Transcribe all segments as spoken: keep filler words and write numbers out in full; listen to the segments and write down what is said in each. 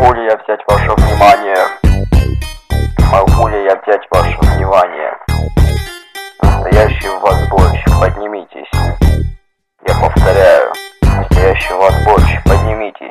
Могу ли я взять ваше внимание? Могу ли я взять ваше внимание? Настоящий в вас борщ, поднимитесь. Я повторяю, настоящий в вас борщ, поднимитесь.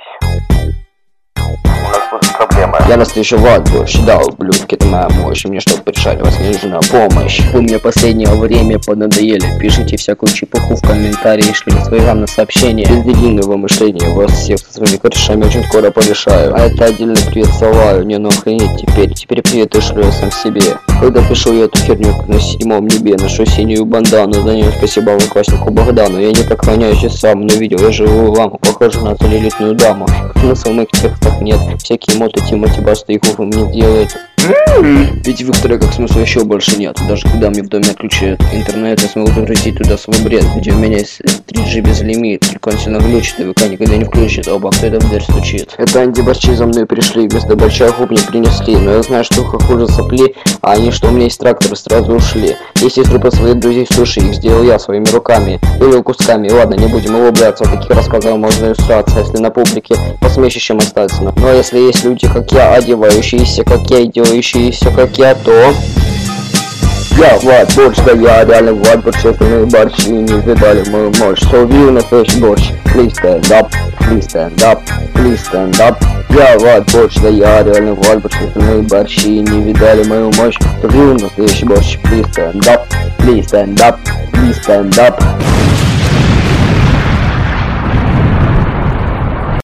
У нас будут проблемы. Я настоящий в вас борщ, да, ублюдки, это моя мощь. Мне чтобы решать, вас не нужна помощь. Вы мне последнее время поднадоели. Пишите всякую чепуху в комментарии, шлите свои вам на сообщения. Без длинного мышления вас всех со своими корешами очень скоро порешаю. А это отдельный привет соваю, не ну охренеть теперь. Теперь привет и шлю я сам себе. Когда пишу я эту херню на седьмом небе, ношу синюю бандану. За нее спасибо однокласснику Богдану. Я не поклоняюсь и сам, но видел я живую ламу, похожу на целлюлитную даму. Смысла в моих текстах нет. Всякие моты Тимати Баста и Хуфа мне делают. Ведь в Викторе как смысла еще больше нет. Даже когда мне в доме отключают интернет, я смогу загрузить туда свой бред, где у меня есть три джи без лимит. Только он сильно глючит, и ВК никогда не включит. Оба, кто это в дверь стучит? Это антиборчи за мной пришли, вместо больших губ мне принесли. Но я знаю, что хуже сопли, а они, что у меня есть трактор, сразу ушли. Если трупы своих друзей суши, их сделал я своими руками. Или кусками, ладно, не будем улыбляться. От таких рассказов можно иллюстрация, если на публике посмешищем остаться. Но если есть люди, как я, одевающиеся, как я, и делающиеся, как я, то... Я Влад Борщ, да я реально Влад Борщ, остальные борщи не видали мою мощь. So you настоящий борщ, please stand up, please stand up, please stand up. Я Влад Борщ, да я реально Влад Борщ, остальные борщи не видали мою мощь. So you настоящий борщ, please stand up, please stand up, please stand up.